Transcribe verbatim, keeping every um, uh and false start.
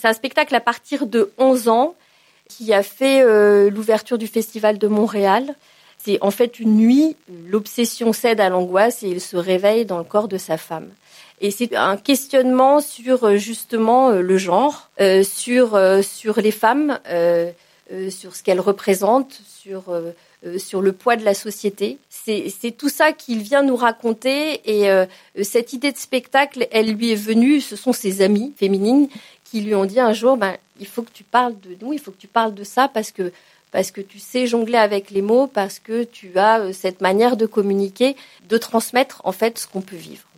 C'est un spectacle à partir de onze ans qui a fait euh, l'ouverture du Festival de Montréal. C'est en fait une nuit, l'obsession cède à l'angoisse et il se réveille dans le corps de sa femme. Et c'est un questionnement sur justement le genre, euh, sur euh, sur les femmes, euh, euh, sur ce qu'elles représentent, sur euh, euh, sur le poids de la société. C'est c'est tout ça qu'il vient nous raconter et euh, cette idée de spectacle, elle lui est venue. Ce sont ses amies féminines qui lui ont dit un jour, ben il faut que tu parles de nous, il faut que tu parles de ça parce que parce que tu sais jongler avec les mots, parce que tu as cette manière de communiquer, de transmettre en fait ce qu'on peut vivre.